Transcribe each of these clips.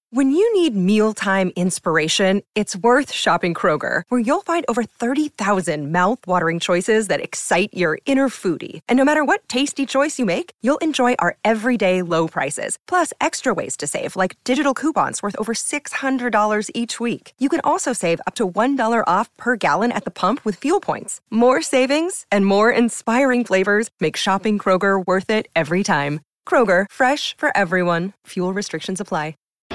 When you need mealtime inspiration, it's worth shopping Kroger, where you'll find over 30,000 mouth-watering choices that excite your inner foodie. And no matter what tasty choice you make, you'll enjoy our everyday low prices, plus extra ways to save, like digital coupons worth over $600 each week. You can also save up to $1 off per gallon at the pump with fuel points. More savings and more inspiring flavors make shopping Kroger worth it every time. Kroger, fresh for everyone. Fuel restrictions apply.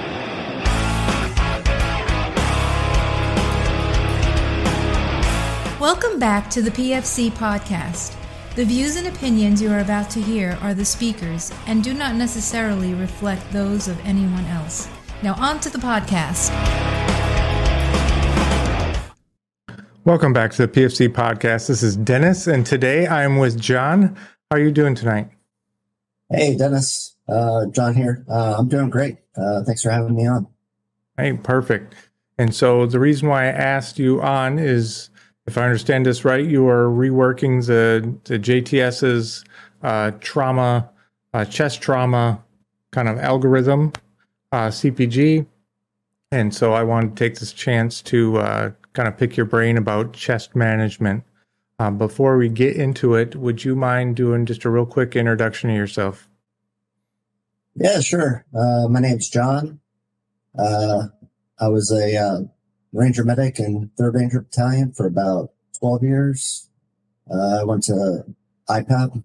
Welcome back to the PFC podcast. The views and opinions you are about to hear are the speakers and do not necessarily reflect those of anyone else. Now on to the podcast. Welcome back to the PFC podcast. This is Dennis, and today I'm with John. How are you doing tonight? Hey, Dennis. John here. I'm doing great. Thanks for having me on. Hey, perfect. And so the reason why I asked you on is, if I understand this right, you are reworking the JTS's trauma, chest trauma kind of algorithm, CPG. And so I wanted to take this chance to kind of pick your brain about chest management. Before we get into it, would you mind doing just a real quick introduction of yourself? Yeah, sure. My name's John. I was a Ranger medic in 3rd Ranger Battalion for about 12 years. I went to IPAP,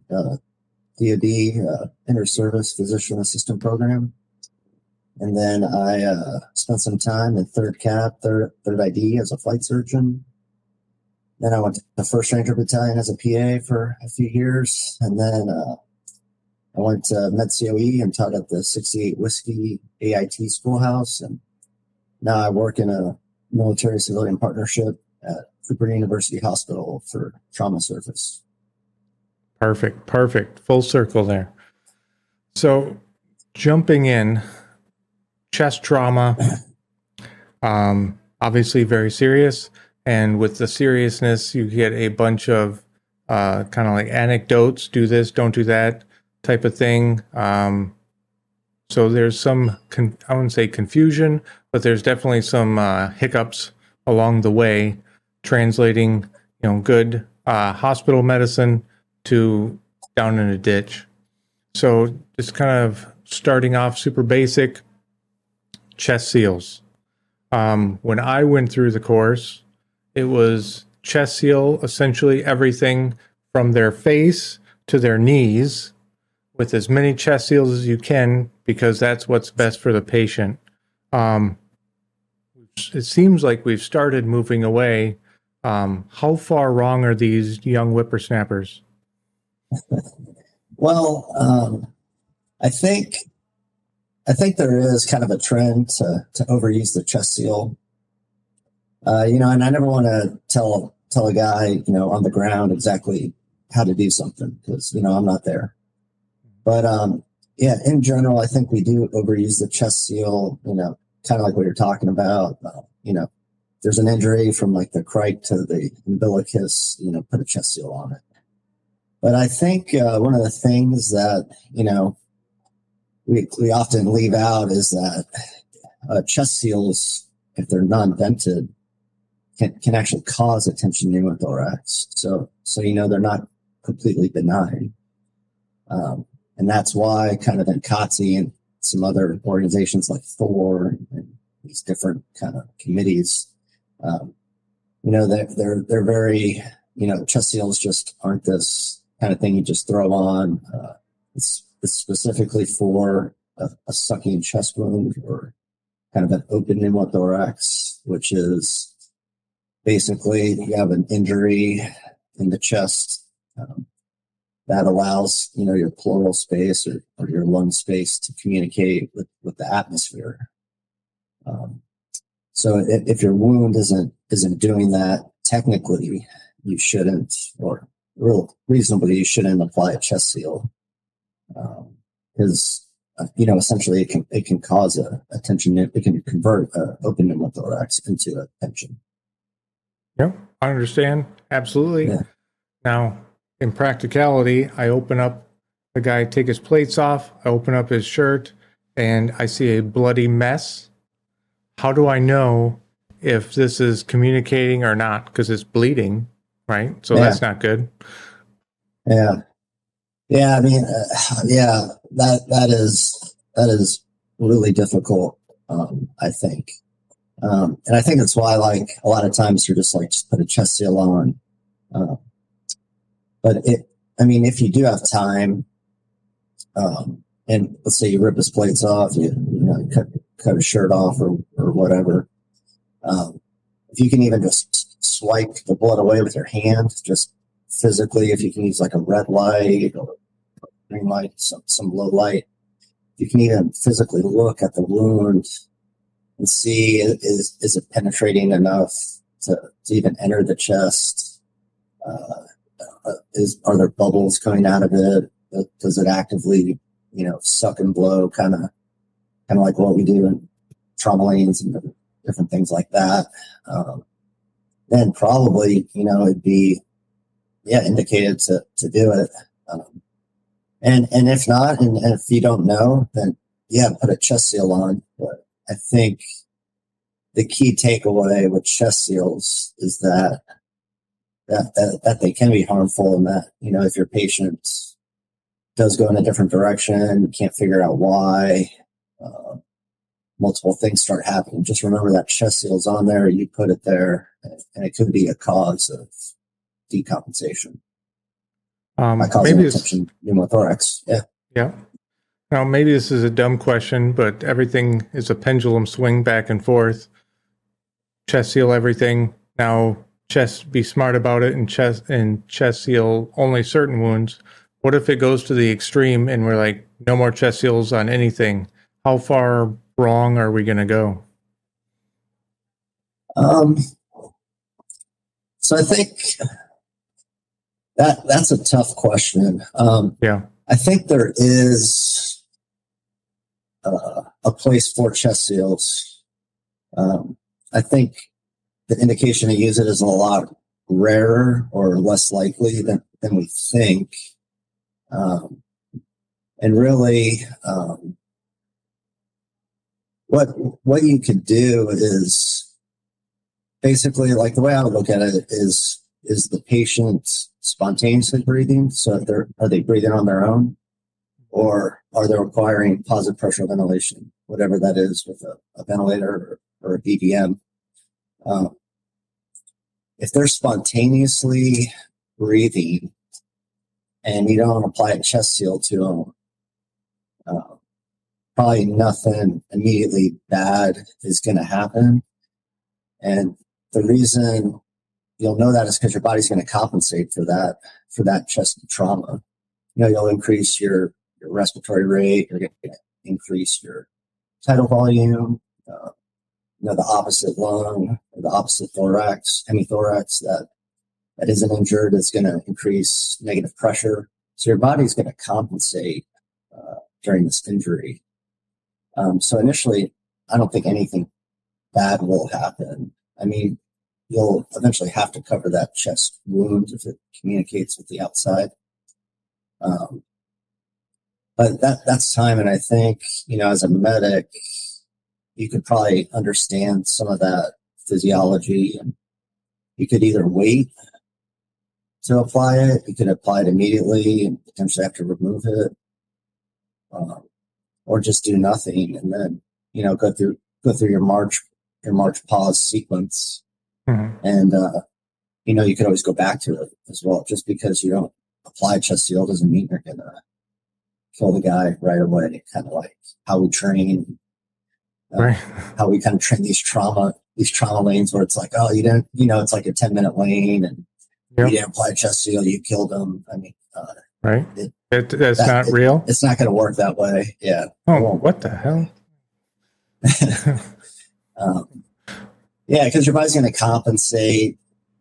DoD, Inter-Service Physician Assistant Program. And then I spent some time in 3rd CAP, 3rd ID as a flight surgeon. Then I went to the 1st Ranger Battalion as a PA for a few years. And then I went to MedCOE and taught at the 68 Whiskey AIT Schoolhouse. And now I work in a military-civilian partnership at Cooper University Hospital for trauma service. Perfect. Full circle there. So jumping in, chest trauma, obviously very serious. And with the seriousness, you get a bunch of kind of like anecdotes, do this, don't do that type of thing. So there's some, I wouldn't say confusion, but there's definitely some hiccups along the way, translating, good hospital medicine to down in a ditch. So just kind of starting off super basic, chest seals. When I went through the course, it was chest seal, essentially everything from their face to their knees, with as many chest seals as you can, because that's what's best for the patient. It seems like we've started moving away. How far wrong are these young whippersnappers? Well, I think there is kind of a trend to overuse the chest seal. And I never want to tell a guy, on the ground exactly how to do something, because, I'm not there. But, in general, I think we do overuse the chest seal, kind of like what you're talking about. There's an injury from like the crike to the umbilicus, put a chest seal on it. But I think one of the things that, we often leave out is that chest seals, if they're non-vented, can actually cause a tension pneumothorax. So they're not completely benign. And that's why kind of NCOTC and some other organizations like Thor and these different kind of committees, they're very, chest seals just aren't this kind of thing you just throw on. It's specifically for a sucking chest wound or kind of an open pneumothorax, which is basically you have an injury in the chest that allows, your pleural space or your lung space to communicate with the atmosphere. So if your wound isn't doing that, technically you shouldn't, or reasonably you shouldn't apply a chest seal. Because, essentially it can cause a tension, it can convert an open pneumothorax into a tension. Yep, I understand. Absolutely. Yeah. Now, in practicality, I open up, the guy take his plates off, I open up his shirt, and I see a bloody mess how do I know if this is communicating or not? Because it's bleeding, right? So that's not good. Yeah. Yeah. I mean, that is really difficult. I think. And I think that's why, like, a lot of times you're just put a chest seal on. But if you do have time, and let's say you rip his plates off, you cut his shirt off or whatever. If you can even just swipe the blood away with your hand, just physically, if you can use like a red light or green light, some low light, you can even physically look at the wound and see is it penetrating enough to even enter the chest? Are there bubbles coming out of it? Does it actively, suck and blow, kind of like what we do in trauma lanes and different things like that? Then probably, it'd be, indicated to do it. And if not, and if you don't know, then put a chest seal on. But I think the key takeaway with chest seals is that they can be harmful, and that, if your patient does go in a different direction, you can't figure out why, multiple things start happening. Just remember that chest seal's on there, you put it there, and it could be a cause of decompensation. By causing attention pneumothorax. Yeah. Yeah. Now, maybe this is a dumb question, but everything is a pendulum swing back and forth. Chest seal everything. Now, be smart about it and chest seal only certain wounds. What if it goes to the extreme and we're like, no more chest seals on anything? How far wrong are we going to go? So I think that's a tough question. I think there is a place for chest seals. I think the indication to use it is a lot rarer or less likely than we think. And really, what you could do is basically, like, the way I would look at it is the patient spontaneously breathing? So are they breathing on their own, or are they requiring positive pressure ventilation, whatever that is, with a ventilator or a BVM? If they're spontaneously breathing and you don't apply a chest seal to them, probably nothing immediately bad is going to happen. And the reason you'll know that is because your body's going to compensate for that chest trauma. You'll increase your respiratory rate, you're going to increase your tidal volume, the opposite lung, or the opposite thorax, hemithorax that isn't injured is going to increase negative pressure. So your body's going to compensate during this injury. So initially, I don't think anything bad will happen. I mean, you'll eventually have to cover that chest wound if it communicates with the outside. But that's time. And I think, as a medic, you could probably understand some of that physiology, and you could either wait to apply it, you could apply it immediately and potentially have to remove it, or just do nothing and then, go through your march pause sequence. Mm-hmm. And, you could always go back to it as well. Just because you don't apply chest seal doesn't mean you're going to kill the guy right away. Kind of like how we train, right. How we kind of train these trauma lanes where it's like, oh, you didn't, it's like a 10-minute lane and you didn't apply chest seal, you killed them. I mean, right. That's not real. It's not going to work that way. Yeah. Oh, what the hell? Yeah, because your body's going to compensate.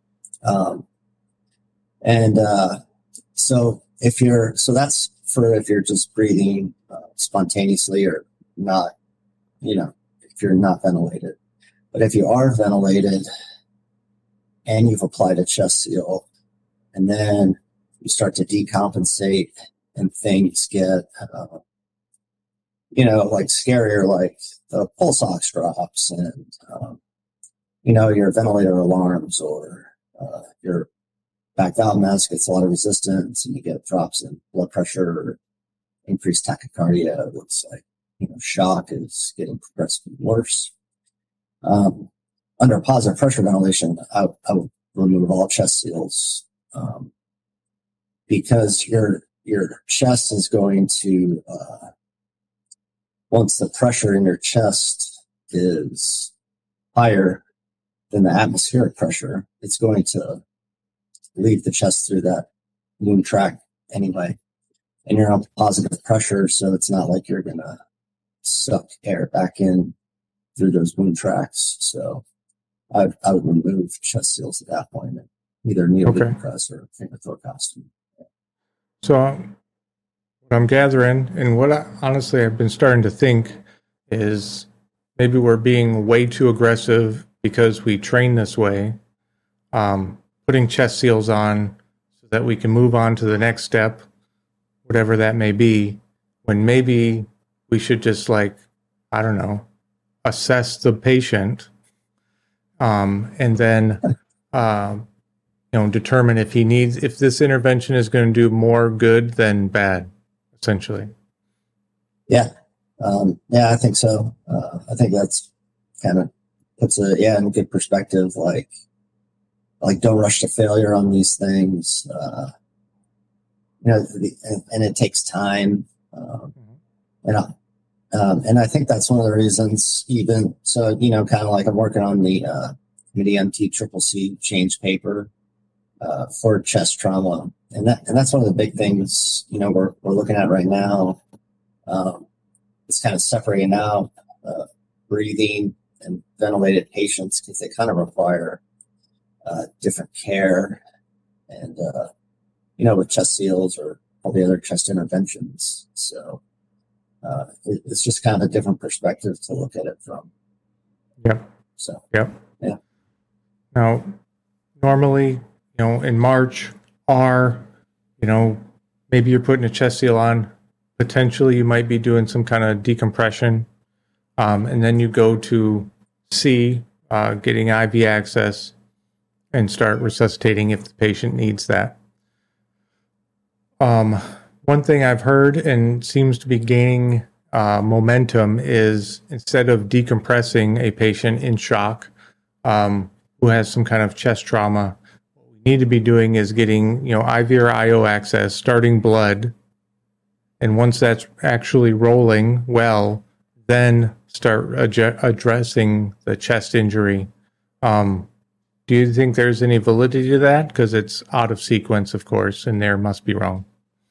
So that's for if you're just breathing spontaneously or not, if you're not ventilated. But if you are ventilated and you've applied a chest seal, and then you start to decompensate and things get like scarier, like the pulse ox drops and, your ventilator alarms or your back valve mask gets a lot of resistance and you get drops in blood pressure or increased tachycardia. It looks like, shock is getting progressively worse. Under positive pressure ventilation, I would remove all chest seals because your chest is going to, once the pressure in your chest is higher than the atmospheric pressure, it's going to leave the chest through that wound tract anyway. And you're on positive pressure, so it's not like you're going to suck air back in through those wound tracts. So I would remove chest seals at that point and either needle decompress or finger thoracostomy. So what I'm gathering, and what honestly I've been starting to think is maybe we're being way too aggressive because we train this way, putting chest seals on so that we can move on to the next step, whatever that may be, when maybe we should just assess the patient and then determine if this intervention is going to do more good than bad, essentially. Yeah. I think so. I think that's kind of puts in a good perspective, like don't rush to failure on these things. And it takes time. And I think that's one of the reasons even, so, kind of like I'm working on the MD-MT-CCC change paper for chest trauma. And that's one of the big things, we're looking at right now. It's kind of separating out breathing and ventilated patients because they kind of require different care and, with chest seals or all the other chest interventions. So it's just kind of a different perspective to look at it from. Yep. So, yep. Yeah. Now, normally, in March, maybe you're putting a chest seal on. Potentially, you might be doing some kind of decompression. And then you go to C, getting IV access, and start resuscitating if the patient needs that. One thing I've heard and seems to be gaining momentum is instead of decompressing a patient in shock who has some kind of chest trauma, what we need to be doing is getting IV or IO access, starting blood, and once that's actually rolling well, then start addressing the chest injury. Do you think there's any validity to that? Because it's out of sequence, of course, and there must be wrong.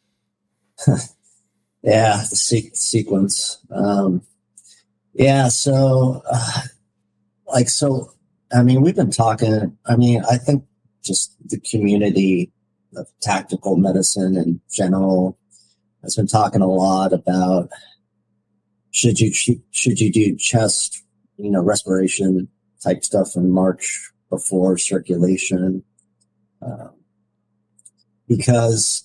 Yeah, the sequence. We've been talking, I think just the community of tactical medicine in general has been talking a lot about should you do chest, respiration type stuff in March before circulation, because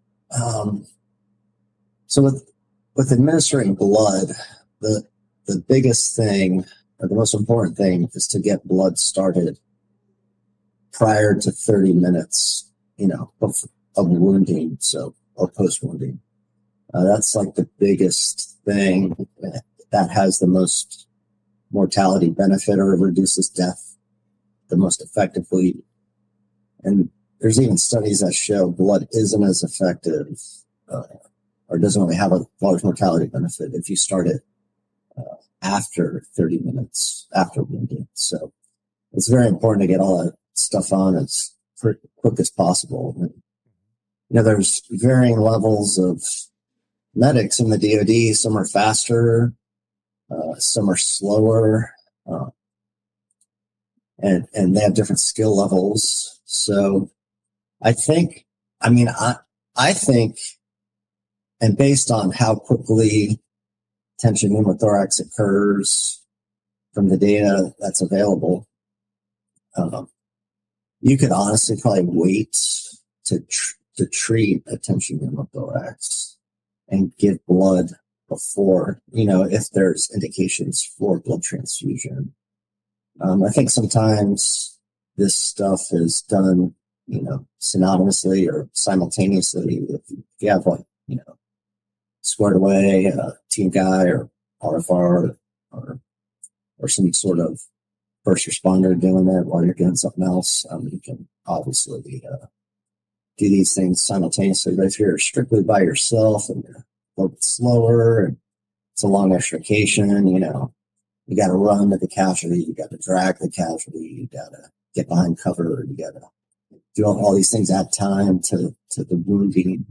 so with administering blood, the biggest thing or the most important thing is to get blood started prior to 30 minutes, of wounding, or post-wounding. That's like the biggest thing that has the most mortality benefit or reduces death the most effectively. And there's even studies that show blood isn't as effective or doesn't really have a large mortality benefit if you start it after 30 minutes after wounding. So it's very important to get all that stuff on as quick as possible. And, there's varying levels of medics in the DoD. Some are faster, some are slower, and they have different skill levels. So I think, and based on how quickly tension pneumothorax occurs from the data that's available, you could honestly probably wait to treat a tension pneumothorax and give blood before, if there's indications for blood transfusion. I think sometimes this stuff is done, synonymously or simultaneously. If you have squared away team guy or RFR or some sort of first responder doing it while you're doing something else, you can obviously do these things simultaneously. But if you're strictly by yourself and you're a little bit slower and it's a long extrication, you got to run to the casualty, you got to drag the casualty, you got to get behind cover, you got to do all these things at time to the wounding.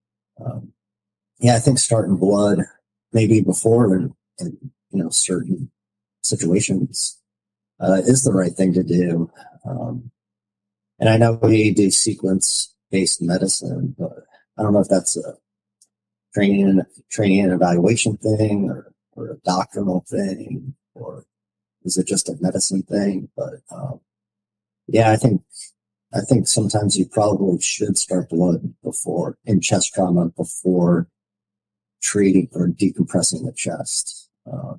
I think starting blood maybe before in certain situations is the right thing to do. And I know we do sequence-based medicine, but I don't know if that's a training and evaluation thing or a doctrinal thing, or is it just a medicine thing? But I think sometimes you probably should start blood in chest trauma before treating or decompressing the chest.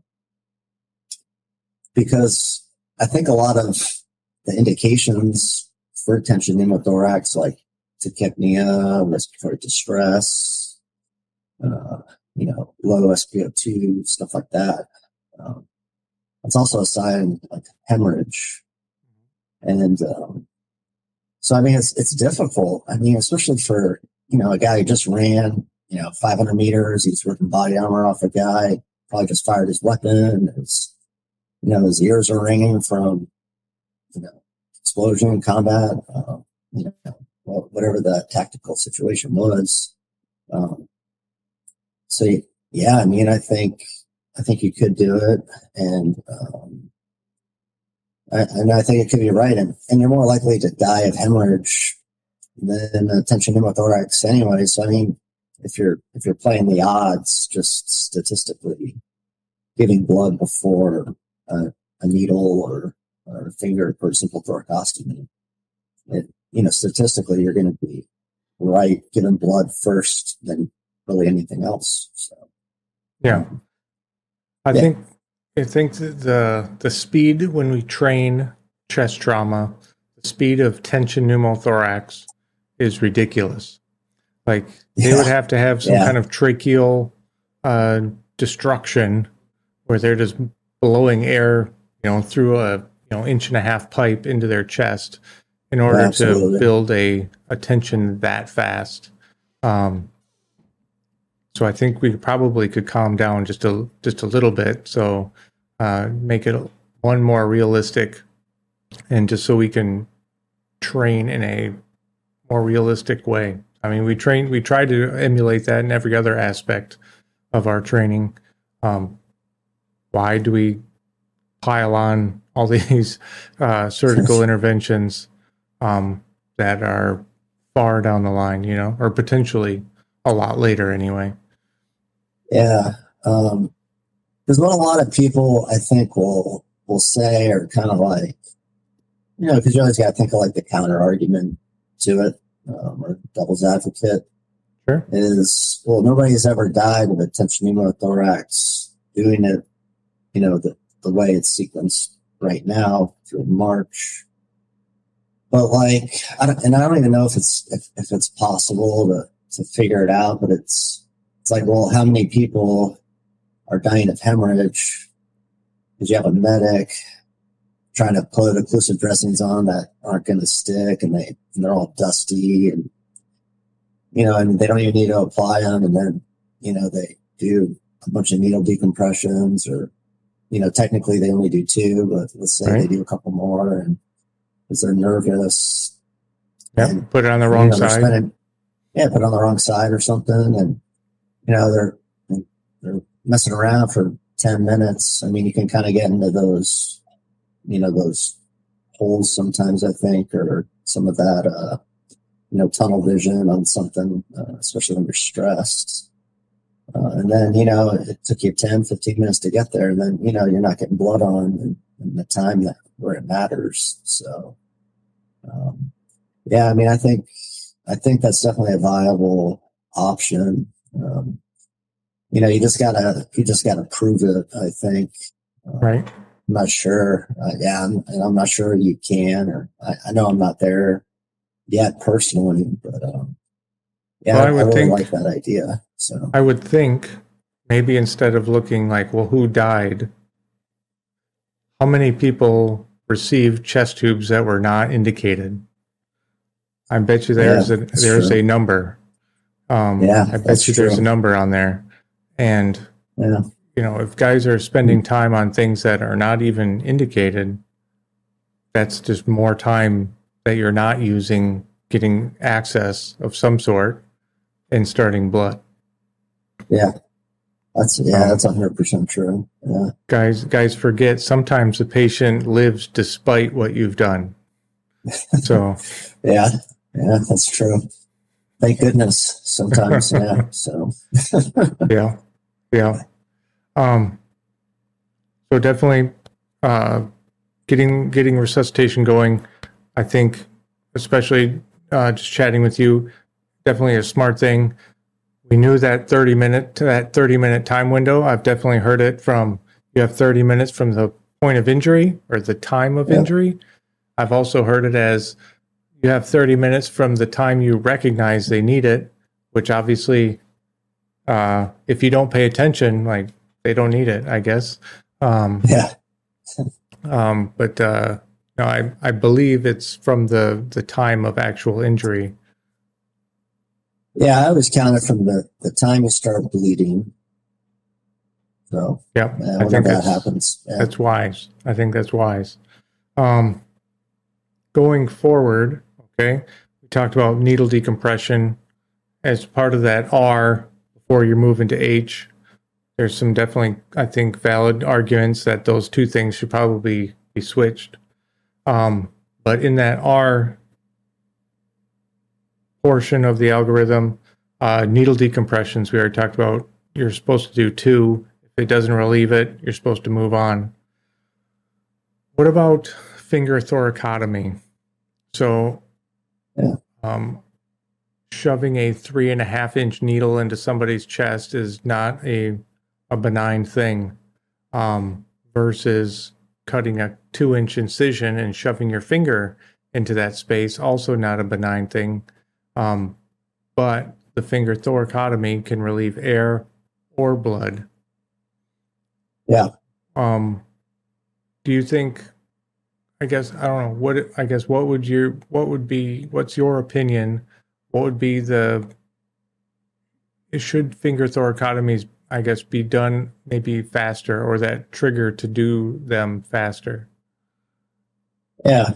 Because I think a lot of the indications for tension pneumothorax, like tachypnea, respiratory distress, low SpO2, stuff like that. It's also a sign like hemorrhage. And so, it's difficult. Especially for, a guy who just ran, 500 meters, he's ripping body armor off a guy, probably just fired his weapon. His ears are ringing from, explosion, combat, whatever the tactical situation was. I think you could do it. And I think it could be right. And you're more likely to die of hemorrhage than tension pneumothorax anyway. So, if you're playing the odds, just statistically, giving blood before a needle or a finger for a simple thoracostomy, statistically, you're going to be right giving blood first than really anything else. So, yeah, I think that the speed when we train chest trauma, the speed of tension pneumothorax is ridiculous. Like they would have to have some kind of tracheal destruction where they're just blowing air, through a 1.5-inch pipe into their chest in order to build a tension that fast. So I think we probably could calm down just a little bit. So make it one more realistic, and just so we can train in a more realistic way. We try to emulate that in every other aspect of our training. Why do we pile on all these surgical interventions that are far down the line, or potentially a lot later anyway? Yeah. Because what a lot of people, I think, will say, are kind of like, because you always got to think of like the counter argument to it, or devil's advocate. Sure. Is, well, nobody's ever died of a tension pneumothorax doing it, the way it's sequenced right now through March. But I don't even know if it's possible to figure it out, but it's like, well, how many people are dying of hemorrhage because you have a medic trying to put occlusive dressings on that aren't going to stick, and they're all dusty, and and they don't even need to apply them, and then they do a bunch of needle decompressions, or technically they only do 2, but let's say they do a couple more, and because they're nervous, put it on the wrong side, put it on the wrong side or something, and they're messing around for 10 minutes. You can kind of get into those those holes sometimes, I think, or some of that, tunnel vision on something, especially when you're stressed. And then, it took you 10, 15 minutes to get there, and then, you're not getting blood on in the time where it matters. So, I think that's definitely a viable option. you just gotta prove it, I think. Right. I'm not sure. And I'm not sure you can, or I know I'm not there yet personally, but Well, I really like that idea. So I would think maybe instead of looking like, well, who died, how many people received chest tubes that were not indicated? I bet you there's a number. I bet you there's a number on there. And if guys are spending time on things that are not even indicated, that's just more time that you're not using getting access of some sort and starting blood. Yeah. That's 100% true. Yeah. Guys forget sometimes the patient lives despite what you've done. So yeah, that's true. Thank goodness sometimes. Yeah. So yeah. So definitely getting resuscitation going. I think, especially just chatting with you, definitely a smart thing. We knew that 30 minute time window. I've definitely heard it from, you have 30 minutes from the point of injury or the time of injury. I've also heard it as you have 30 minutes from the time you recognize they need it, which obviously, if you don't pay attention, like, they don't need it, I guess. But no, I believe it's from the time of actual injury. Yeah, I always count it from the time you start bleeding. So yeah, I think that happens. Yeah. That's wise. I think that's wise. Going forward, okay, we talked about needle decompression as part of that R before you move into H. There's some definitely, I think, valid arguments that those two things should probably be switched. But in that R portion of the algorithm, needle decompressions, we already talked about, you're supposed to do 2. If it doesn't relieve it, you're supposed to move on. What about finger thoracotomy? So shoving a 3.5-inch needle into somebody's chest is not a benign thing, versus cutting a 2-inch incision and shoving your finger into that space, also not a benign thing. But the finger thoracotomy can relieve air or blood. Yeah. Do you think, I guess, I don't know, what's your opinion? What would be should finger thoracotomies, I guess, be done maybe faster, or that trigger to do them faster? Yeah.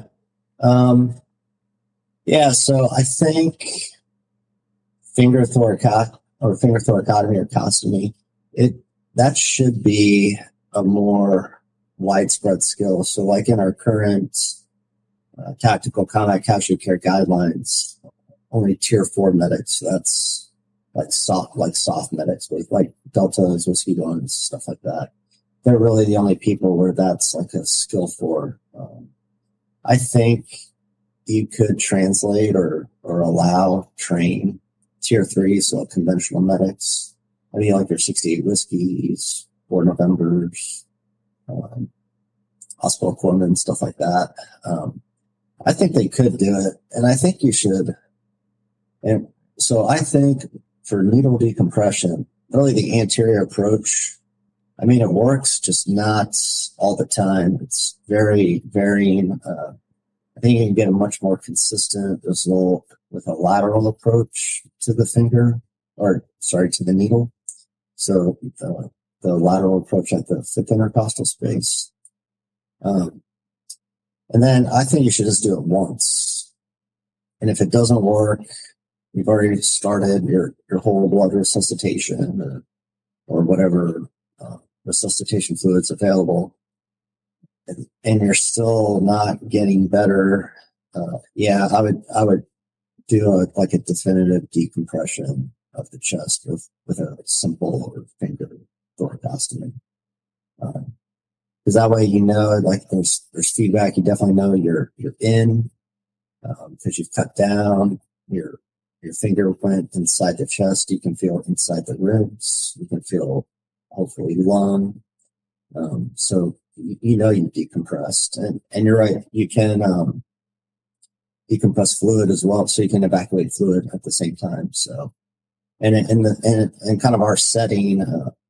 So I think finger thoracotomy or costomy, that should be a more widespread skill. So like in our current tactical combat casualty care guidelines, only tier 4 medics, that's like soft medics, like deltas, whiskey guns, stuff like that. They're really the only people where that's like a skill for. I think you could translate or train tier 3, so conventional medics. I mean, like your 68 whiskeys, 4 Novembers, hospital corpsmen, stuff like that. I think they could do it, and I think you should. And so I think for needle decompression, really the anterior approach, I mean, it works, just not all the time. It's very varying. I think you can get a much more consistent result with a lateral approach to the finger, to the needle. So the lateral approach at the fifth intercostal space. And then I think you should just do it once. And if it doesn't work, you've already started your whole blood resuscitation or whatever resuscitation fluids available, and you're still not getting better. I would do a definitive decompression of the chest with a simple finger thoracostomy. Because that way, like there's feedback. You definitely know you're in, because you've cut down. You're your finger went inside the chest. You can feel it inside the ribs. You can feel, hopefully, lung. So you decompressed. And you're right. You can decompress fluid as well, so you can evacuate fluid at the same time. So, and in kind of our setting,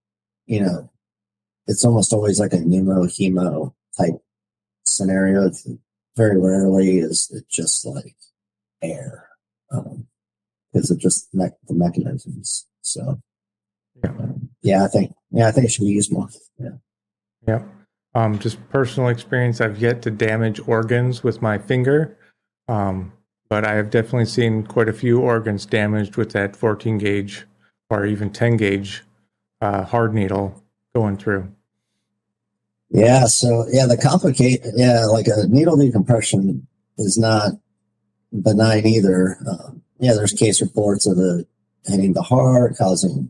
it's almost always like a pneumo-hemo type scenario. Very rarely is it just like air, because of just the mechanisms. So, I think it should be used more. Yeah. Just personal experience. I've yet to damage organs with my finger, but I have definitely seen quite a few organs damaged with that 14 gauge or even 10 gauge hard needle going through. Yeah. So like a needle decompression is not benign either. There's case reports of it hitting the heart, causing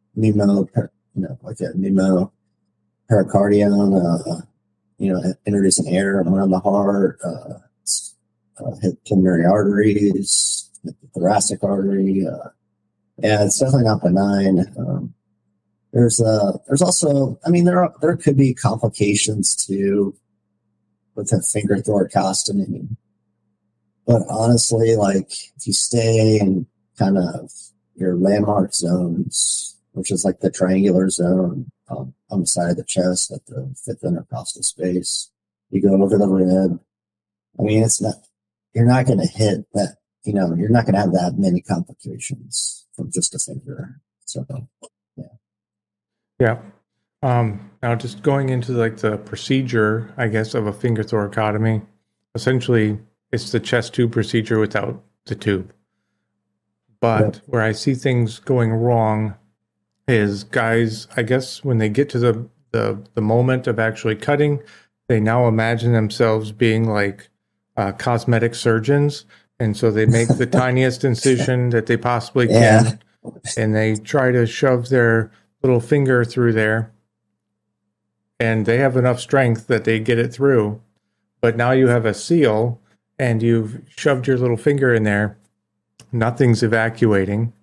pericardium, introducing air around the heart, hit pulmonary arteries, hit the thoracic artery. It's definitely not benign. There's also, there could be complications too with a finger thoracostomy. But honestly, like if you stay in kind of your landmark zones, which is like the triangular zone on the side of the chest at the fifth intercostal space, you go over the rib. You're not going to hit that, you're not going to have that many complications from just a finger. So, yeah. Now just going into like the procedure, I guess, of a finger thoracotomy, essentially it's the chest tube procedure without the tube. But where I see things going wrong is guys, I guess when they get to the moment of actually cutting, they now imagine themselves being like cosmetic surgeons. And so they make the tiniest incision that they possibly can. And they try to shove their little finger through there. And they have enough strength that they get it through. But now you have a seal and you've shoved your little finger in there. Nothing's evacuating.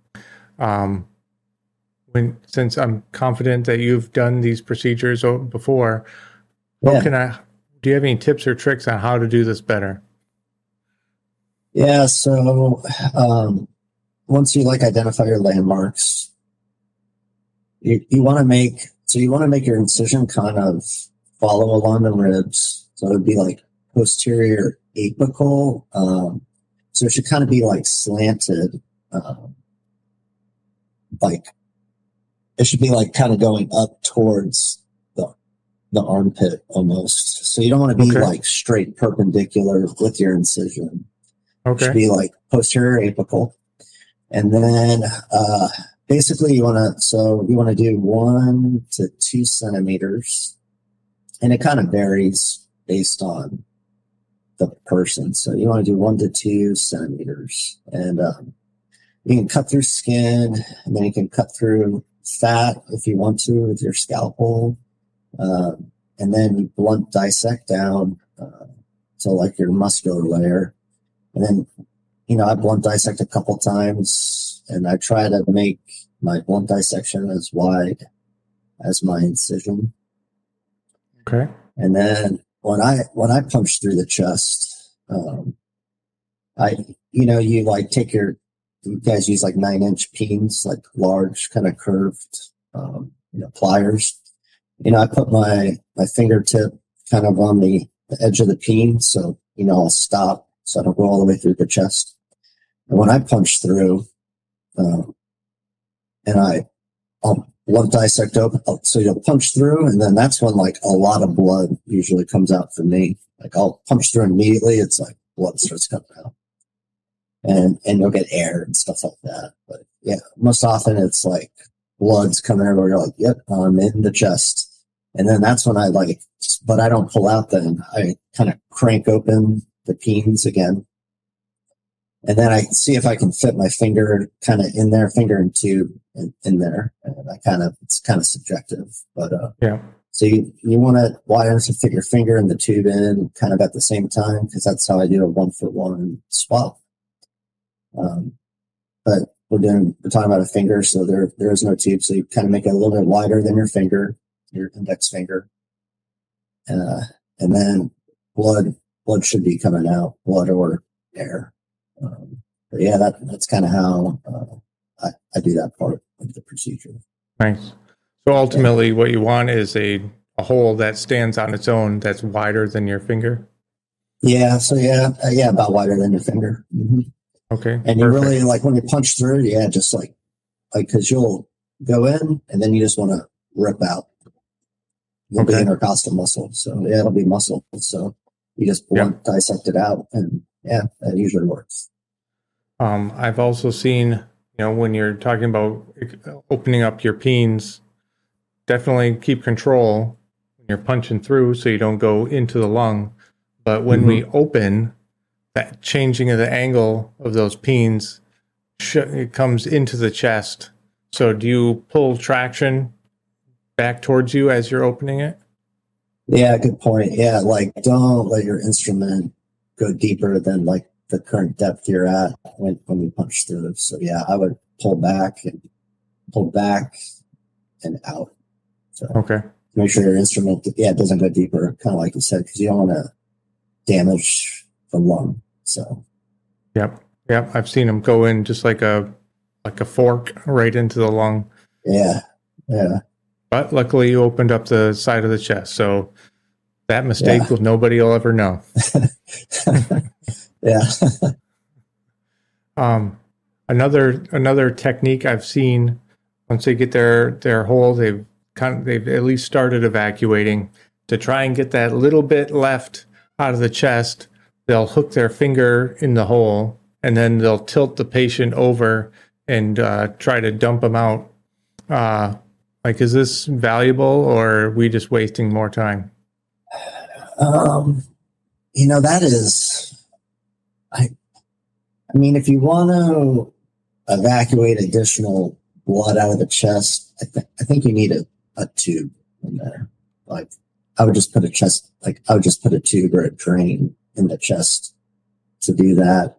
Since I'm confident that you've done these procedures before, do you have any tips or tricks on how to do this better? Yeah. So, once you identify your landmarks, you want to make your incision kind of follow along the ribs. So it would be like posterior apical. So it should kind of be like slanted, it should be like kind of going up towards the armpit almost. So you don't want to be like straight perpendicular with your incision. Okay. It should be like posterior apical. And then, basically you want to do 1 to 2 centimeters, and it kind of varies based on the person. So you want to do 1 to 2 centimeters, and, you can cut through skin, and then you can cut through fat if you want to with your scalpel. And then you blunt dissect down, so like your muscular layer. And then, I blunt dissect a couple times, and I try to make my blunt dissection as wide as my incision. Okay. And then when I punch through the chest, you guys use like 9-inch pins, like large kind of curved, pliers. I put my fingertip kind of on the edge of the peen. So, I'll stop so I don't go all the way through the chest. And when I punch through, I'll blunt dissect open. So you'll punch through, and then that's when like a lot of blood usually comes out for me. Like I'll punch through immediately. It's like blood starts coming out, and you'll get air and stuff like that. But yeah, most often it's like blood's coming everywhere. You're like, yep, I'm in the chest. And then that's when but I don't pull out then. I kind of crank open the pins again. And then I see if I can fit my finger kind of in there, finger and tube in there. And it's kind of subjective, but, so you want to fit your finger and the tube in kind of at the same time, because that's how I do a 1-for-1 swap. but we're talking about a finger, so there is no tube. So you kind of make it a little bit wider than your finger, your index finger. And then blood should be coming out, blood or air. But yeah, that's kind of how I do that part of the procedure. Nice. So ultimately, what you want is a hole that stands on its own that's wider than your finger. Yeah. So about wider than your finger. Mm-hmm. Okay. And you really like when you punch through, just like because you'll go in and then you just want to rip out. You'll be intercostal muscle, so it'll be muscle. So you just dissect it out, and that usually works. I've also seen, when you're talking about opening up your peens, definitely keep control when you're punching through so you don't go into the lung. But when we open, that changing of the angle of those peens, it comes into the chest. So do you pull traction back towards you as you're opening it? Yeah, good point. Yeah, like don't let your instrument go deeper than like the current depth you're at when you punch through. So yeah, I would pull back and out. So make sure your instrument doesn't go deeper, kind of like you said, because you don't want to damage the lung. So Yep. I've seen them go in just like a fork right into the lung. Yeah. But luckily, you opened up the side of the chest, so that mistake nobody will ever know. Yeah. Another technique I've seen, once they get their hole, they've at least started evacuating. To try and get that little bit left out of the chest, they'll hook their finger in the hole, and then they'll tilt the patient over and try to dump them out. Is this valuable, or are we just wasting more time? That is, I mean, if you want to evacuate additional blood out of the chest, I think you need a tube in there. Like, I would just put a tube or a drain in the chest to do that.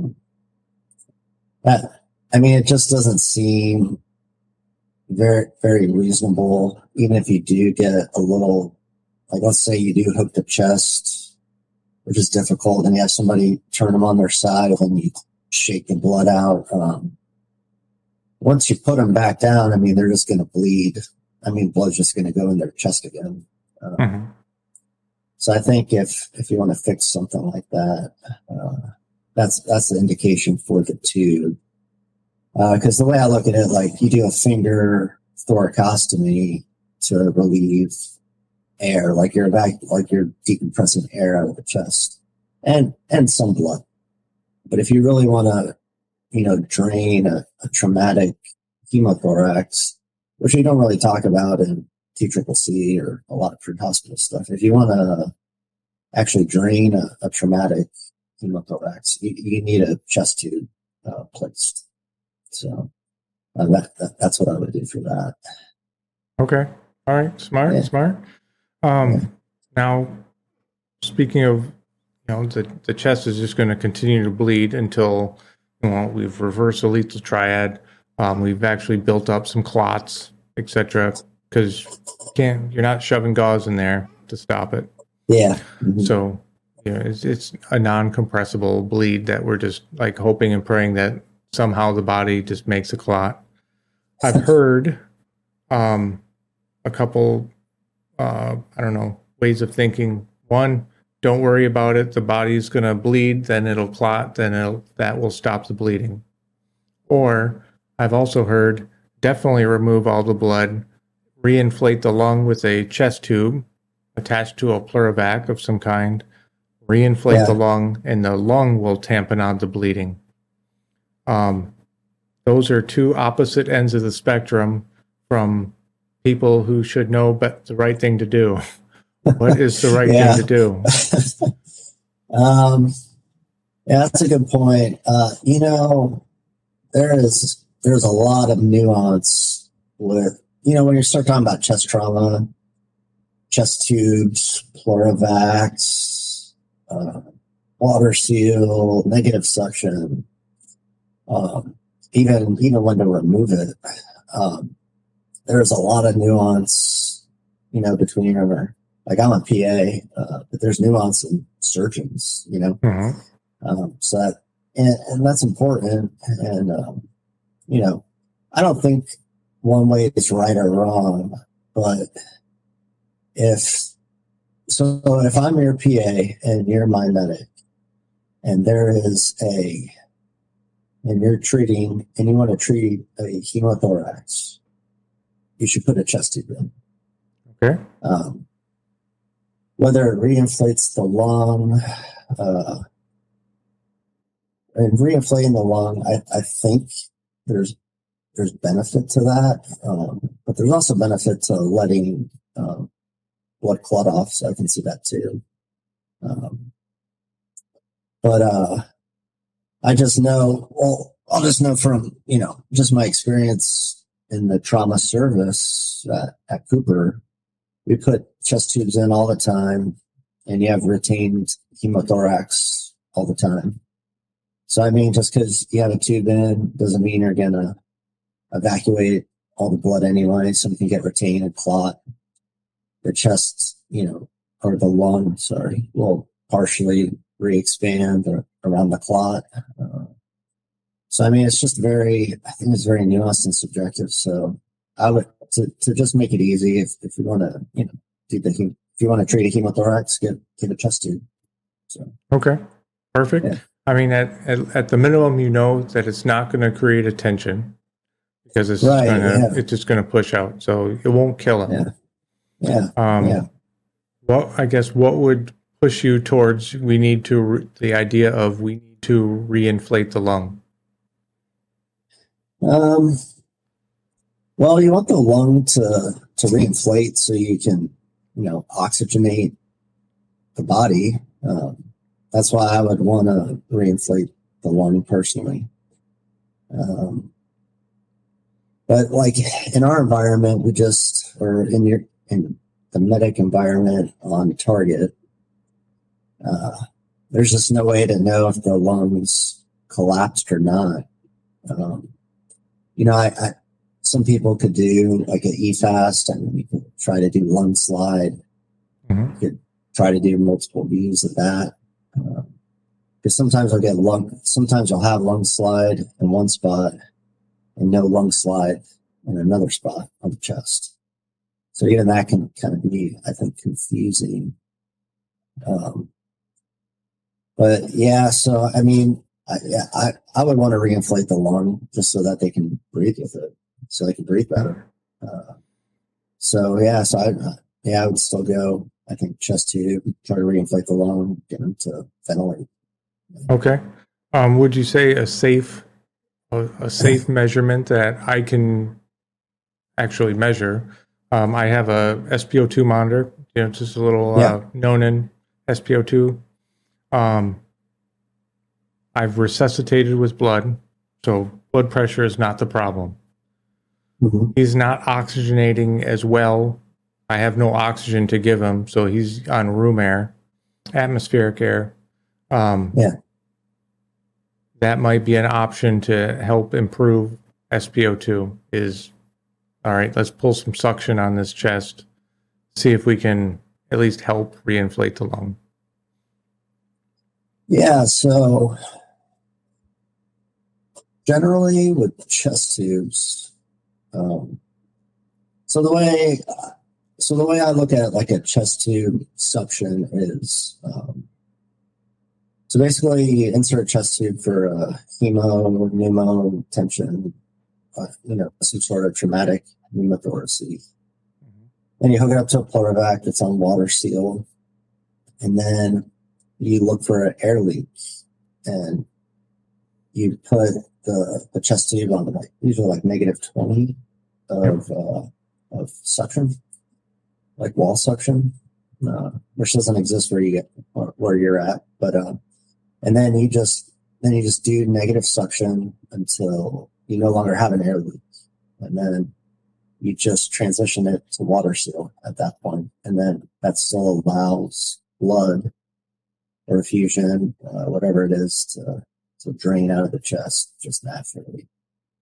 It just doesn't seem very, very reasonable. Even if you do get a little, like, let's say you do hook the chest, which is difficult, and you have somebody turn them on their side and you shake the blood out. Once you put them back down, they're just going to bleed. Blood's just going to go in their chest again. So I think if you want to fix something like that, that's the indication for the tube. Because the way I look at it, like you do a finger thoracostomy to relieve air, like you're decompressing air out of the chest and some blood. But if you really want to, drain a traumatic hemothorax, which we don't really talk about in TCCC or a lot of pre-hospital stuff, if you want to actually drain a traumatic hemothorax, you need a chest tube placed. So that's what I would do for that. Okay. All right. Smart. Now, speaking of, the chest is just going to continue to bleed until, we've reversed the lethal triad. We've actually built up some clots, etc. Because you're not shoving gauze in there to stop it. Yeah. Mm-hmm. So, it's a non-compressible bleed that we're just like hoping and praying that somehow the body just makes a clot. I've heard a couple, ways of thinking. One, don't worry about it. The body's going to bleed, then it'll clot, that will stop the bleeding. Or I've also heard definitely remove all the blood, reinflate the lung with a chest tube attached to a pleurovac of some kind, reinflate the lung, and the lung will tampen out the bleeding. Those are two opposite ends of the spectrum from people who should know the right thing to do. What is the right thing to do? That's a good point. There's a lot of nuance with, when you start talking about chest trauma, chest tubes, pleurovacs, water seal, negative suction, even when to remove it, there's a lot of nuance, between our, like I'm a PA, but there's nuance in surgeons, so that, and that's important. And, I don't think one way is right or wrong, but if I'm your PA and you're my medic and and you're treating, and you want to treat a hemothorax, you should put a chest tube in. Okay. Whether it reinflates the lung, and reinflating the lung, I think there's benefit to that, but there's also benefit to letting blood clot off, so I can see that too. But I just know, I'll just know from, just my experience in the trauma service at Cooper, we put chest tubes in all the time, and you have retained hemothorax all the time. So, I mean, just because you have a tube in doesn't mean you're going to evacuate all the blood anyway, so we can get retained and clot. The chest, or the lung, will partially re-expand around the clot. So, I mean, it's just I think it's very nuanced and subjective. So I would, to just make it easy, if you want to, if you want to treat a hemothorax, give a chest tube. So. Okay. Perfect. Yeah. I mean, at the minimum, that it's not going to create a tension because it's just going to push out. So it won't kill him. Yeah. Yeah. Well, I guess what would push you towards the idea of we need to reinflate the lung? Well, you want the lung to reinflate so you can, oxygenate the body. That's why I would want to reinflate the lung personally. But like in our environment, or in the medic environment on target, there's just no way to know if the lungs collapsed or not. Some people could do like an EFAST, and you could try to do lung slide. Mm-hmm. You could try to do multiple views of that. Because sometimes you'll have lung slide in one spot and no lung slide in another spot on the chest. So even that can kind of be, I think, confusing. But yeah, so I mean, I would want to reinflate the lung just so that they can breathe with it, so they can breathe better. So I would still go, I think, chest tube, try to reinflate the lung, get them to ventilate. Okay. Would you say a safe measurement that I can actually measure? I have a SpO2 monitor, just a little Nonin SpO2. I've resuscitated with blood, so blood pressure is not the problem. Mm-hmm. He's not oxygenating as well. I have no oxygen to give him, so he's on room air, atmospheric air. That might be an option to help improve SpO2 is, all right, let's pull some suction on this chest, see if we can at least help reinflate the lung. Yeah, so generally with chest tubes, so the way I look at like a chest tube suction is, so basically you insert a chest tube for a hemo, pneumo, tension, some sort of traumatic pneumothorax. Then you hook it up to a Pleurovac that's on water seal, and then you look for an air leak, and you put the chest tube on usually like -20 of suction, like wall suction, which doesn't exist where you're at, but and then you just do negative suction until you no longer have an air leak, and then you just transition it to water seal at that point, and then that still allows blood or effusion, whatever it is, to drain out of the chest just naturally.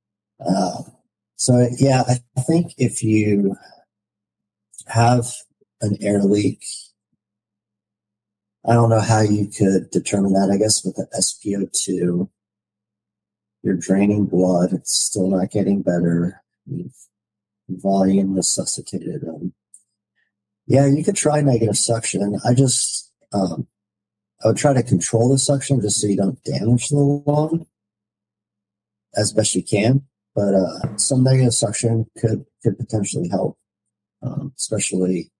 So yeah, I think if you have an air leak, I don't know how you could determine that. I guess with the SpO2, you're draining blood. It's still not getting better. You've volume resuscitated. Yeah, you could try negative suction. I would try to control the suction just so you don't damage the lung as best you can. But some negative suction could potentially help, especially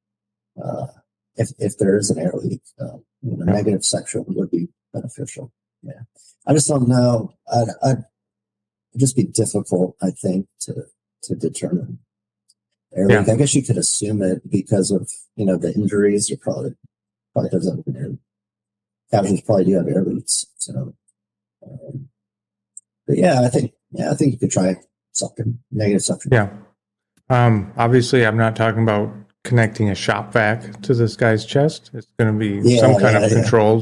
if there is an air leak. Negative suction would be beneficial. Yeah, I just don't know. It'd just be difficult, I think, to determine air leak. I guess you could assume it because of the injuries. Or probably doesn't. Captains probably do have air leaks. So, but I think you could try suction, negative suction. Yeah. Obviously, I'm not talking about connecting a shop vac to this guy's chest. It's going to be some kind of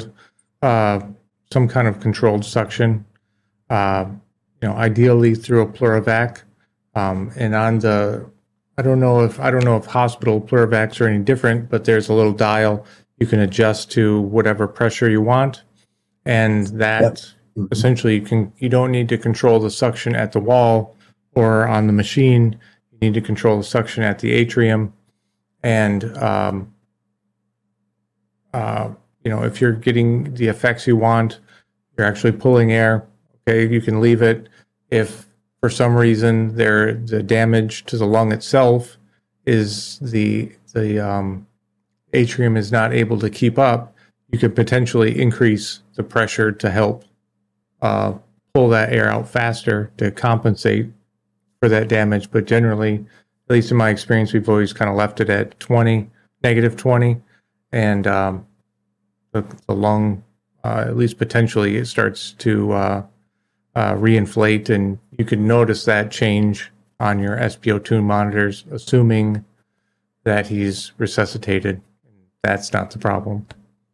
controlled suction. Ideally through a Pleurovac. And on the, I don't know if hospital Pleurovacs are any different, but there's a little dial you can adjust to whatever pressure you want, and that essentially you don't need to control the suction at the wall or on the machine. You need to control the suction at the atrium, and if you're getting the effects you want, you're actually pulling air. Okay, you can leave it. If for some reason the damage to the lung itself is the atrium is not able to keep up, you could potentially increase the pressure to help pull that air out faster to compensate for that damage. But generally, at least in my experience, we've always kind of left it at negative 20, and the lung, at least potentially, it starts to reinflate, and you can notice that change on your SpO2 monitors, assuming that he's resuscitated. That's not the problem.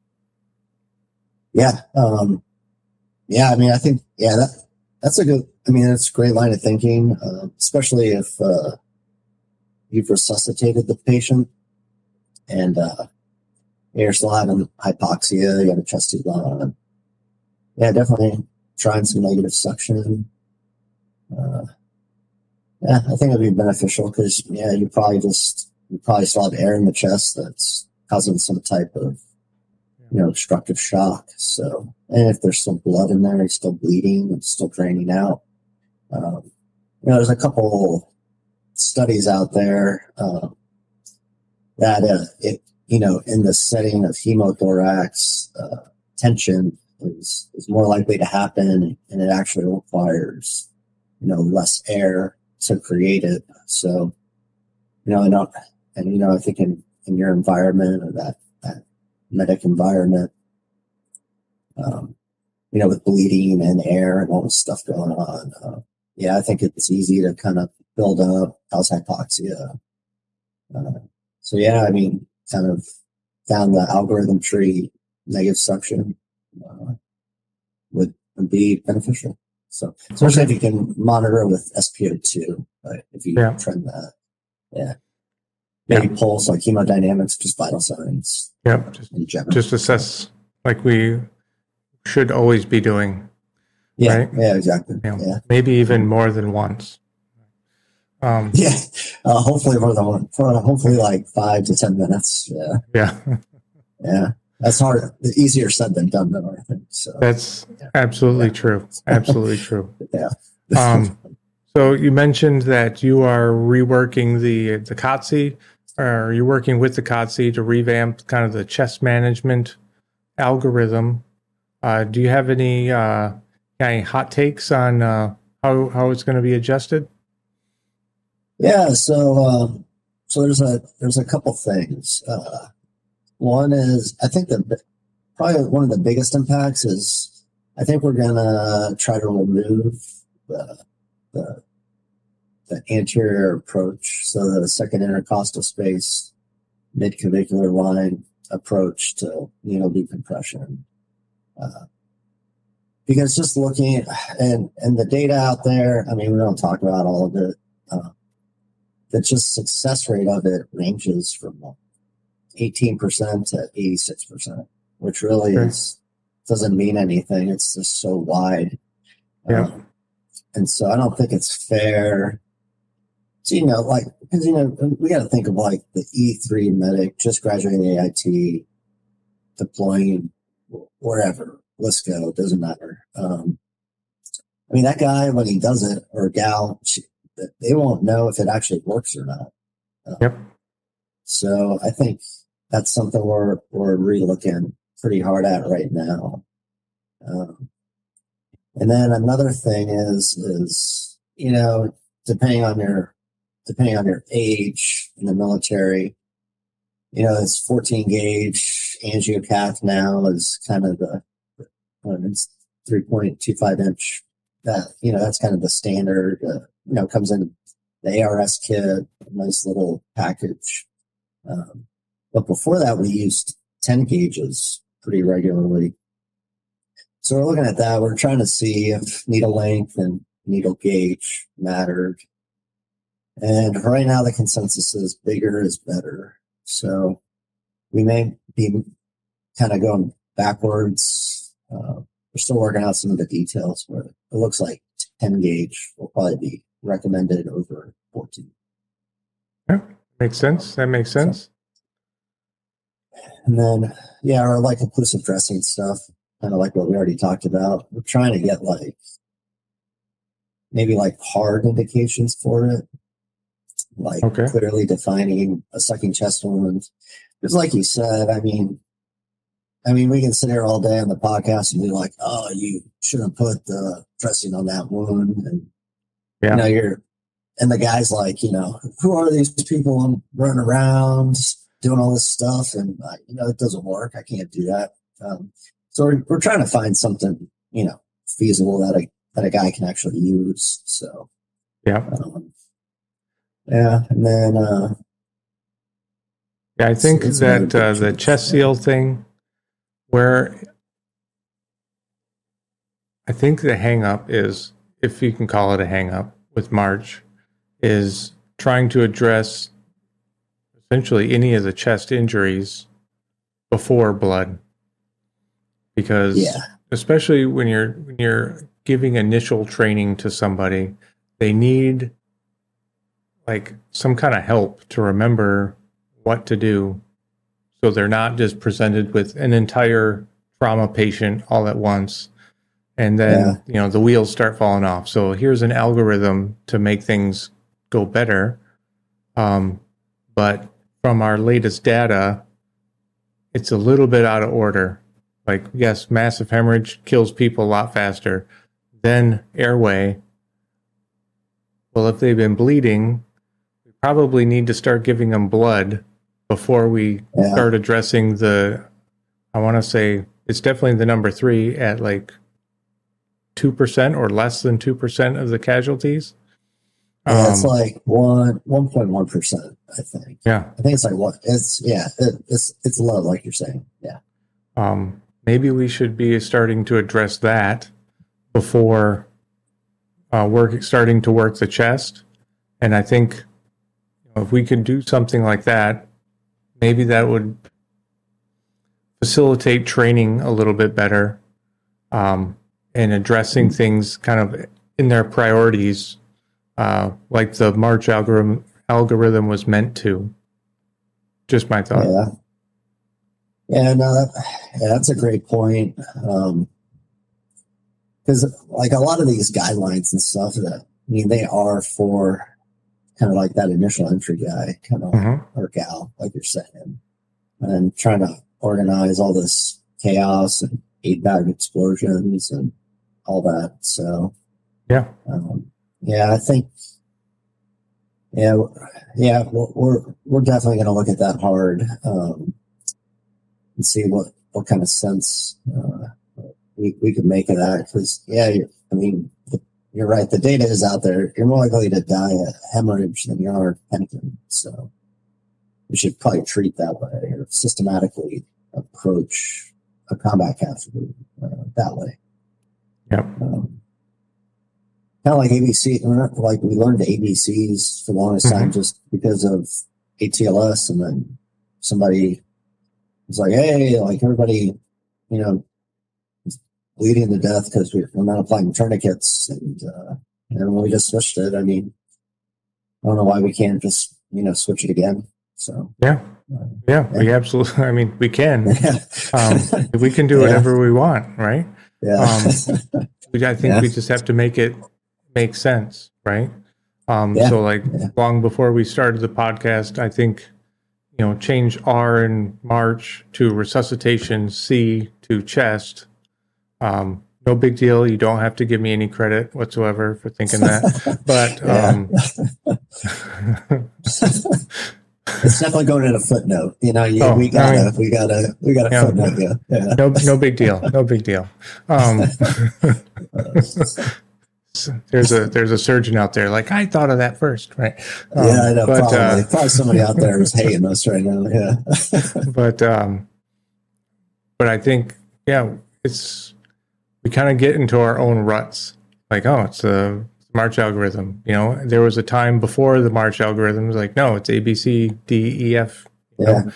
Yeah. I mean, I think, that's a great line of thinking, especially if you've resuscitated the patient and you're still having hypoxia, you got a chest tube on. Yeah, definitely trying some negative suction. I think it'd be beneficial because, you probably still have air in the chest that's causing some type of, obstructive shock. So, and if there's still blood in there, it's still bleeding, it's still draining out. There's a couple studies out there that in the setting of hemothorax, tension is more likely to happen, and it actually requires, less air to create it. So, I think in your environment or that medic environment, with bleeding and air and all this stuff going on, I think it's easy to kind of build up, cause hypoxia. Kind of down the algorithm tree, negative suction would be beneficial. So, especially if you can monitor with SpO2, right? If you trend that, maybe pulse, like hemodynamics, just vital signs. Yep, just assess like we should always be doing. Yeah, right? Yeah, exactly. Maybe even more than once. Hopefully more than one. Hopefully like 5 to 10 minutes. Yeah. That's hard. Easier said than done, though, I think. So that's absolutely true. Absolutely true. Yeah. So you mentioned that you are reworking the COTC, or you're working with the COTC to revamp kind of the chest management algorithm. Do you have any hot takes on how it's going to be adjusted? Yeah. So there's a couple things. One is, I think probably one of the biggest impacts is, I think we're gonna try to remove the anterior approach, so the second intercostal space, mid-clavicular line approach to decompression. because just looking and the data out there, I mean, we don't talk about all of it. The just success rate of it ranges from 18% to 86%, which really doesn't mean anything. It's just so wide. Yeah. And so I don't think it's fair. So, because, we got to think of like the E3 medic just graduating the AIT, deploying wherever. Let's go. It doesn't matter. I mean, that guy, when he does it, or gal, they won't know if it actually works or not. Yep. So I think that's something we're re-looking pretty hard at right now. And then another thing is, depending on your age in the military, it's 14 gauge angiocath now is kind of it's 3.25 inch. That's kind of the standard. Comes in the ARS kit, a nice little package. But before that, we used 10 gauges pretty regularly. So we're looking at that. We're trying to see if needle length and needle gauge mattered. And right now the consensus is bigger is better. So we may be kind of going backwards. We're still working out some of the details, but it looks like 10 gauge will probably be recommended over 14. Yeah, makes sense. That makes sense. And then, or like occlusive dressing stuff, kind of like what we already talked about. We're trying to get maybe hard indications for it, clearly defining a sucking chest wound. Because like you said, I mean, we can sit here all day on the podcast and be like, oh, you shouldn't put the dressing on that wound. And, and the guy's like, who are these people running around doing all this stuff? And, it doesn't work. I can't do that. So we're trying to find something, feasible that a guy can actually use. So, and then, I think that the chest seal thing, where I think the hang up is, if you can call it a hang up with March, is trying to address essentially any of the chest injuries before blood. Because especially when you're giving initial training to somebody, they need some kind of help to remember what to do, so they're not just presented with an entire trauma patient all at once, and then the wheels start falling off. So here's an algorithm to make things go better, but from our latest data, it's a little bit out of order. Yes, massive hemorrhage kills people a lot faster than airway. Well, if they've been bleeding, we probably need to start giving them blood before we start addressing I want to say it's definitely the number 3 at 2% or less than 2% of the casualties. It's 1.1%, I think. Yeah. I think it's it's low, like you're saying. Yeah. Maybe we should be starting to address that before starting to work the chest. And I think if we could do something like that, maybe that would facilitate training a little bit better, and addressing things kind of in their priorities, like the March algorithm was meant to. Just my thought. Yeah, no, that's a great point. Because a lot of these guidelines and stuff they are for kind of that initial entry guy, kind of, or gal, like you're saying, and trying to organize all this chaos and 8-bag explosions and all that. So, I think, we're definitely going to look at that hard, and see what kind of sense, we could make of that. Because, you're right. The data is out there. You're more likely to die of hemorrhage than you are Pennington. So we should probably treat that way, or systematically approach a combat casualty that way. Yep. Kind of like ABC, like we learned ABCs for the longest time just because of ATLS, and then somebody was like, "Hey, like everybody, you know, is bleeding to death because we're not applying tourniquets," and when we just switched it, I mean, I don't know why we can't just switch it again. So yeah, we absolutely. I mean, we can. We can do whatever we want, right? Yeah. I think we just have to make it make sense, right? So like long before we started the podcast, I think, change R in March to resuscitation, C to chest. No big deal. You don't have to give me any credit whatsoever for thinking that. But it's definitely going in a footnote. We gotta footnote. Yeah. No big deal. No big deal. There's a surgeon out there like, I thought of that first, right? I know. Probably somebody out there is hating us right now. Yeah. but I think we kind of get into our own ruts. Like, it's a March algorithm. There was a time before the March algorithm was like, no, it's A, B, C, D, E, F. You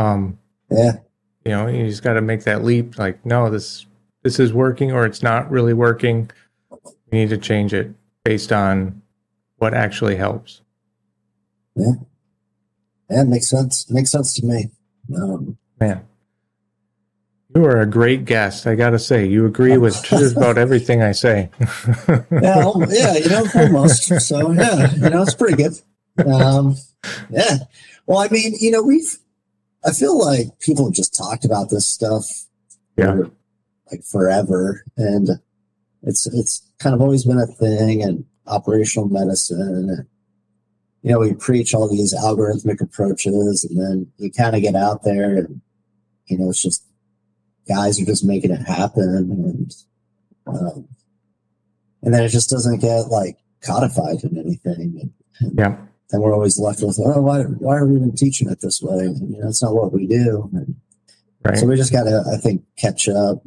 just got to make that leap. Like, no, this is working, or it's not really working. We need to change it based on what actually helps. Yeah, it makes sense. Makes sense to me. Man, you are a great guest. I got to say, you agree with just about everything I say. Almost. So it's pretty good. Well, I mean, I feel like people have just talked about this stuff for like forever, and it's kind of always been a thing in operational medicine. We preach all these algorithmic approaches, and then you kind of get out there and, it's just guys are just making it happen. And then it just doesn't get like codified in anything. And we're always left with, why are we even teaching it this way? It's not what we do. And so we just got to, I think, catch up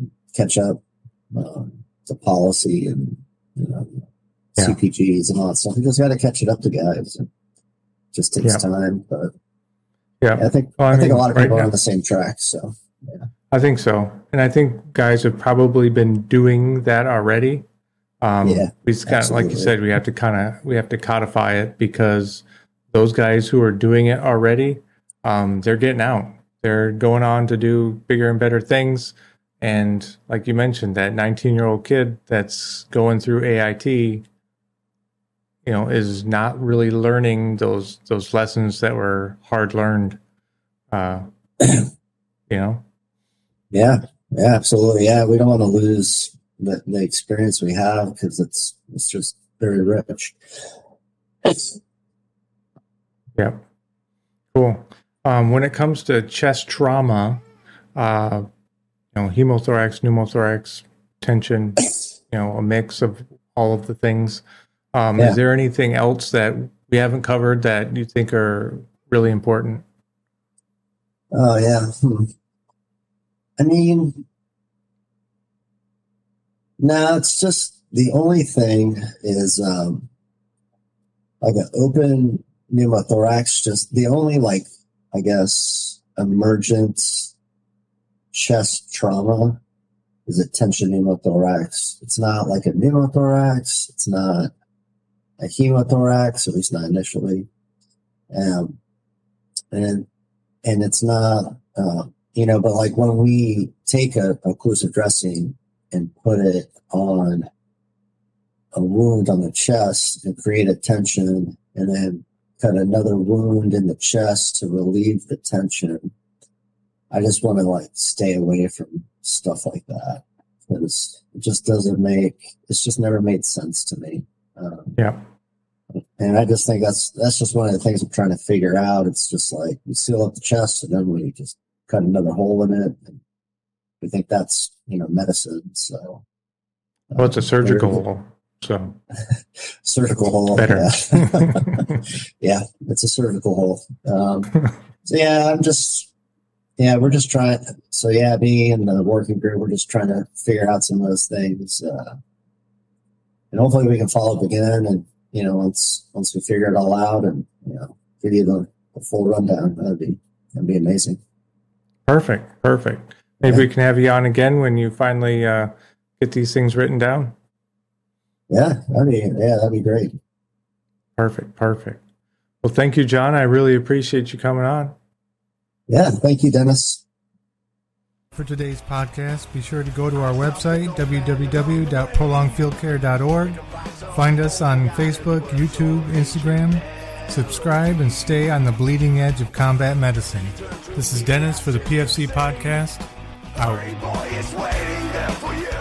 to policy and, CPGs and all that stuff. We just got to catch it up to guys. It just takes time, but I think a lot of people are on the same track. So I think so, and I think guys have probably been doing that already. We just kind of, like you said, we have to codify it, because those guys who are doing it already, they're getting out. They're going on to do bigger and better things. And like you mentioned, that 19-year-old kid that's going through AIT, is not really learning those lessons that were hard learned. Yeah, absolutely. Yeah, we don't want to lose the experience we have, because it's just very rich. Yeah, cool. When it comes to chest trauma, hemothorax, pneumothorax, tension, a mix of all of the things. Is there anything else that we haven't covered that you think are really important? Oh, yeah. I mean, no, it's just the only thing is like an open pneumothorax, just the only, like, I guess, emergent chest trauma is a tension pneumothorax. It's not like a pneumothorax. It's not a hemothorax, at least not initially. And it's not, but like when we take a occlusive dressing and put it on a wound on the chest and create a tension, and then cut another wound in the chest to relieve the tension, I just want to like stay away from stuff like that, because it just it's just never made sense to me. And I just think that's just one of the things I'm trying to figure out. It's just like we seal up the chest, and then we just cut another hole in it, and we think that's medicine. So well, it's a surgical hole, so surgical hole, better. Yeah, it's a surgical hole. So we're just trying. So me and the working group, we're just trying to figure out some of those things. hopefully we can follow up again. And, once we figure it all out and, give you the full rundown, that'd be amazing. Perfect. Maybe we can have you on again when you finally get these things written down. Yeah, that'd be great. Perfect. Well, thank you, John. I really appreciate you coming on. Yeah, thank you, Dennis. For today's podcast, be sure to go to our website, www.prolongfieldcare.org. Find us on Facebook, YouTube, Instagram. Subscribe and stay on the bleeding edge of combat medicine. This is Dennis for the PFC Podcast. Out.